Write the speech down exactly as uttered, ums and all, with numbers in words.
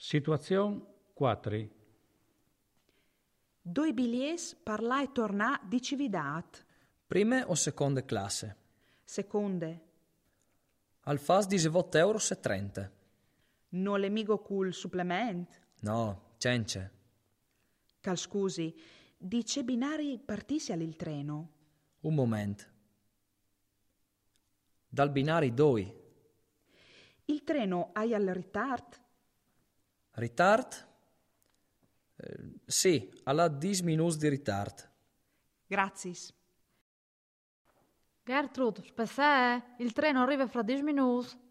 Situazione quattro. Due bigliets per là e tornà di Cividat. Prime o seconde classe? Seconde. Al fas diciotto euro e trenta. Non le migo col supplement. No, cence. Cal scusi, dice binari partisi il treno. Un momento. Dal binari doi. Il treno hai al ritard? Ritard? Eh, sì, alla dieci minuti di ritard. Grazis. Gertrud, spessè, il treno arriva fra dieci minuti.